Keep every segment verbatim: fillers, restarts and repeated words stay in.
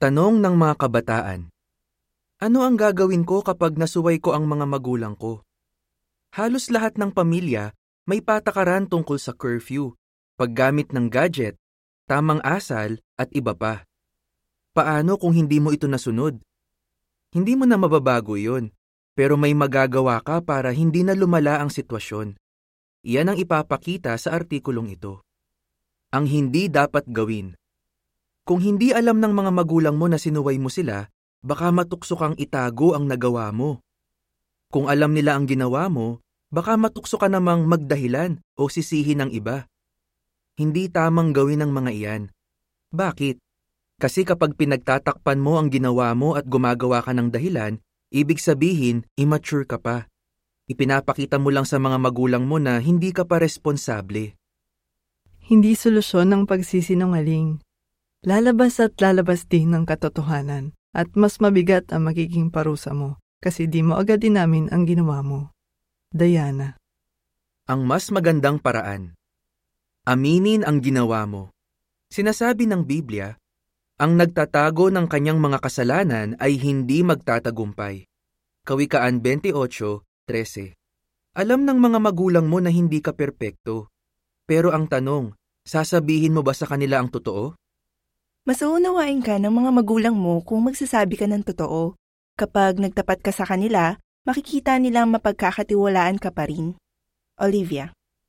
Tanong ng mga kabataan. Ano ang gagawin ko kapag nasuway ko ang mga magulang ko? Halos lahat ng pamilya may patakaran tungkol sa curfew, paggamit ng gadget, tamang asal at iba pa. Paano kung hindi mo ito nasunod? Hindi mo na mababago yun, pero may magagawa ka para hindi na lumala ang sitwasyon. Iyan ang ipapakita sa artikulong ito. Ang hindi dapat gawin. Kung hindi alam ng mga magulang mo na sinuway mo sila, baka matukso kang itago ang nagawa mo. Kung alam nila ang ginawa mo, baka matukso ka namang magdahilan o sisihin ng iba. Hindi tamang gawin ang mga iyan. Bakit? Kasi kapag pinagtatakpan mo ang ginawa mo at gumagawa ka ng dahilan, ibig sabihin, immature ka pa. Ipinapakita mo lang sa mga magulang mo na hindi ka pa responsable. Hindi solusyon ng pagsisinungaling. Lalabas at lalabas din ng katotohanan at mas mabigat ang magiging parusa mo kasi di mo agad inamin ang ginawa mo. Diana. Ang mas magandang paraan. Aminin ang ginawa mo. Sinasabi ng Biblia, ang nagtatago ng kanyang mga kasalanan ay hindi magtatagumpay. Kawikaan twenty-eight thirteen. Alam ng mga magulang mo na hindi ka perpekto. Pero ang tanong, sasabihin mo ba sa kanila ang totoo? Mas uunawain ka ng mga magulang mo kung magsasabi ka ng totoo. Kapag nagtapat ka sa kanila, makikita nilang mapagkakatiwalaan ka pa rin. Olivia.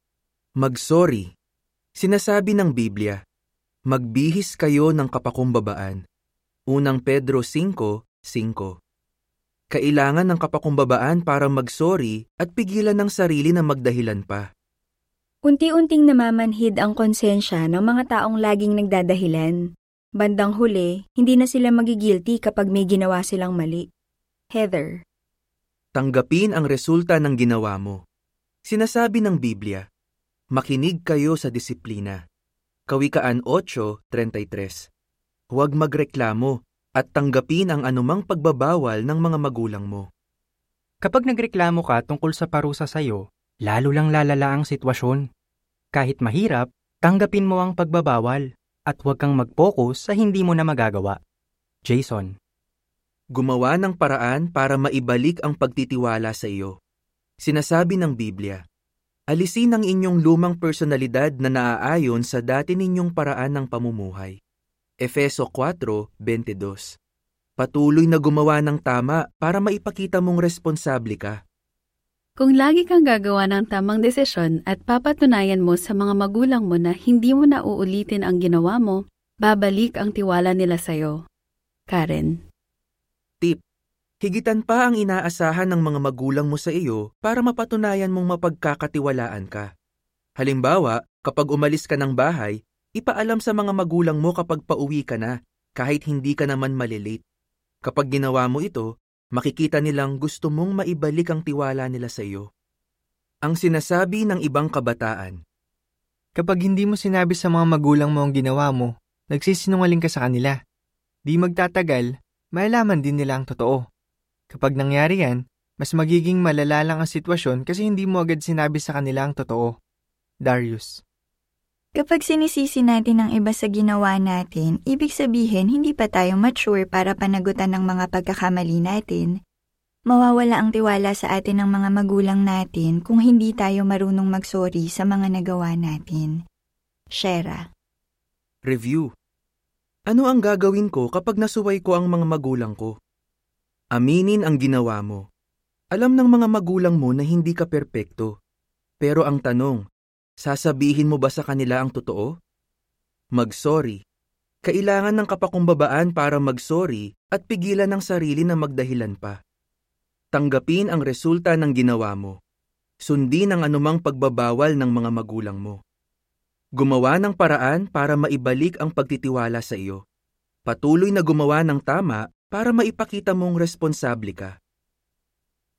Magsorry. Sinasabi ng Biblia, magbihis kayo ng kapakumbabaan. Unang Pedro five five. Kailangan ng kapakumbabaan para magsorry at pigilan ng sarili na magdahilan pa. Unti-unting namamanhid ang konsensya ng mga taong laging nagdadahilan. Bandang huli, hindi na sila magigilty kapag may ginawa silang mali. Heather. Tanggapin ang resulta ng ginawa mo. Sinasabi ng Biblia, makinig kayo sa disiplina. Kawikaan eight thirty-three. Huwag magreklamo at tanggapin ang anumang pagbabawal ng mga magulang mo. Kapag nagreklamo ka tungkol sa parusa sa'yo, lalo lang lalala ang sitwasyon. Kahit mahirap, tanggapin mo ang pagbabawal. At huwag kang mag-focus sa hindi mo na magagawa. Jason. Gumawa ng paraan para maibalik ang pagtitiwala sa iyo. Sinasabi ng Biblia, alisin ang inyong lumang personalidad na naaayon sa dati ninyong paraan ng pamumuhay. Efeso four twenty-two. Patuloy na gumawa ng tama para maipakita mong responsable ka. Kung lagi kang gagawa ng tamang desisyon at papatunayan mo sa mga magulang mo na hindi mo na uulitin ang ginawa mo, babalik ang tiwala nila sa'yo. Karen. Tip. Higitan pa ang inaasahan ng mga magulang mo sa iyo para mapatunayan mong mapagkakatiwalaan ka. Halimbawa, kapag umalis ka ng bahay, ipaalam sa mga magulang mo kapag pauwi ka na, kahit hindi ka naman malilate. Kapag ginawa mo ito, makikita nilang gusto mong maibalik ang tiwala nila sa iyo. Ang sinasabi ng ibang kabataan. Kapag hindi mo sinabi sa mga magulang mo ang ginawa mo, nagsisinungaling ka sa kanila. Di magtatagal, malalaman din nila ang totoo. Kapag nangyari yan, mas magiging malala lang ang sitwasyon kasi hindi mo agad sinabi sa kanila ang totoo. Darius. Kapag sinisisi natin ang iba sa ginawa natin, ibig sabihin hindi pa tayo mature para panagutan ng mga pagkakamali natin. Mawawala ang tiwala sa atin ng mga magulang natin kung hindi tayo marunong magsorry sa mga nagawa natin. Shera. Review. Ano ang gagawin ko kapag nasuway ko ang mga magulang ko? Aminin ang ginawa mo. Alam ng mga magulang mo na hindi ka perpekto. Pero ang tanong, sasabihin mo ba sa kanila ang totoo? Magsorry. Kailangan ng kapakumbabaan para magsorry at pigilan ng sarili na magdahilan pa. Tanggapin ang resulta ng ginawa mo. Sundin ang anumang pagbabawal ng mga magulang mo. Gumawa ng paraan para maibalik ang pagtitiwala sa iyo. Patuloy na gumawa ng tama para maipakita mong responsable ka.